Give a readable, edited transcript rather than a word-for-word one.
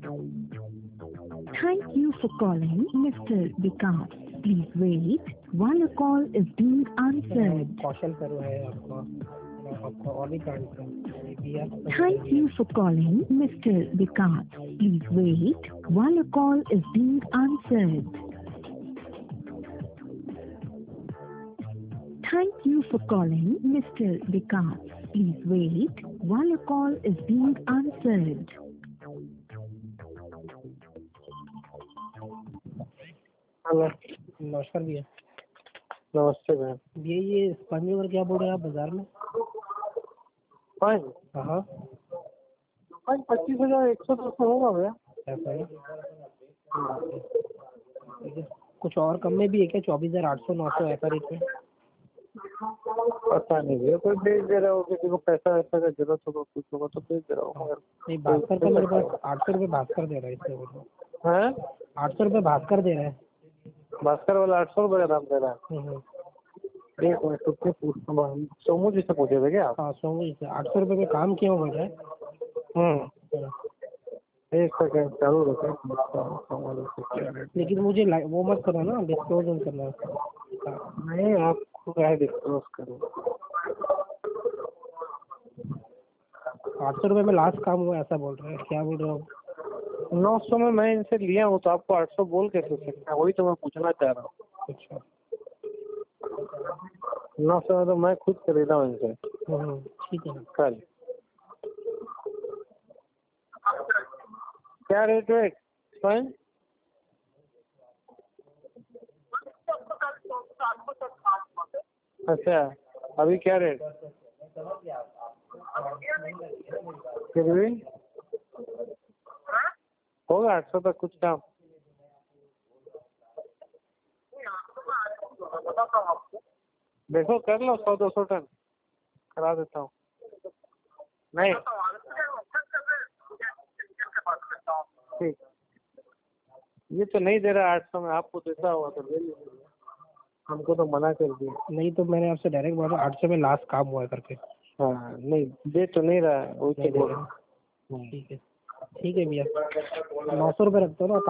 Thank you for calling Mr. Vikas. Please wait while your call is being answered. कौशल करो है आपको और भी दिया। Thank you for calling Mr. Vikas. Please wait while your call is being answered. Thank you for calling Mr. Vikas. Please wait while your call is being answered. Hello, नमस्कार भैया। नमस्ते ma'am. भैया ये स्पंज वगैरह क्या बोल रहे हैं आप बाजार में? हाँ 25,100-200 होगा भैया। ऐसा है? ठीक है। कुछ और कम में भी है क्या? 24,800-900 ऐसा रेट में? पता नहीं भैया, कोई भेज दे रहा हो, किसी को पैसा का जरूरत होगा, कुछ होगा तो भेज दे रहा हूँ। नहीं, भास्कर का मेरे पास 800 रुपये भास्कर दे रहा है इसलिए बोल रहा हूँ। है 800 रुपये भास्कर दे रहा है। भास्कर वाला 800 रुपये का दाम दे रहा है। एक मिनट रुक के पूछता हूँ। सोमू जी से पूछे थे क्या आप? हाँ, सोमू जी से 800 रुपये में काम क्यों हो रहा है? एक सेकंड चालू रखें। लेकिन मुझे वो मत करना ना, डिस्क्लोज मत करना। नहीं, आपको क्या है डिस्क्लोज करो। 800 रुपये में लास्ट काम हुआ ऐसा बोल रहे हैं, क्या बोल रहे हो? 900 में मैं इनसे लिया हूँ तो आपको 800 बोल कैसे सकते हैं? वही तो मैं पूछना चाह रहा हूँ। अच्छा, 900 में तो मैं खुद खरीदा हूँ इनसे। ठीक है। कल क्या रेट है? अच्छा, अभी क्या रेट? फिर भी होगा 800 तक कुछ काम। देखो कर लो, 100-200 टन करा देता हूँ। नहीं ठीक, ये तो नहीं दे रहा 800 में, आपको देता हुआ तो ले लीजिए, हमको तो मना कर दिया। नहीं तो मैंने आपसे डायरेक्ट बोला 800 में लास्ट काम हुआ करके। हाँ नहीं, दे तो नहीं रहा है, वही तो बोल रहा हूँ। ठीक है भैया, 900 रुपये रखते हो ना।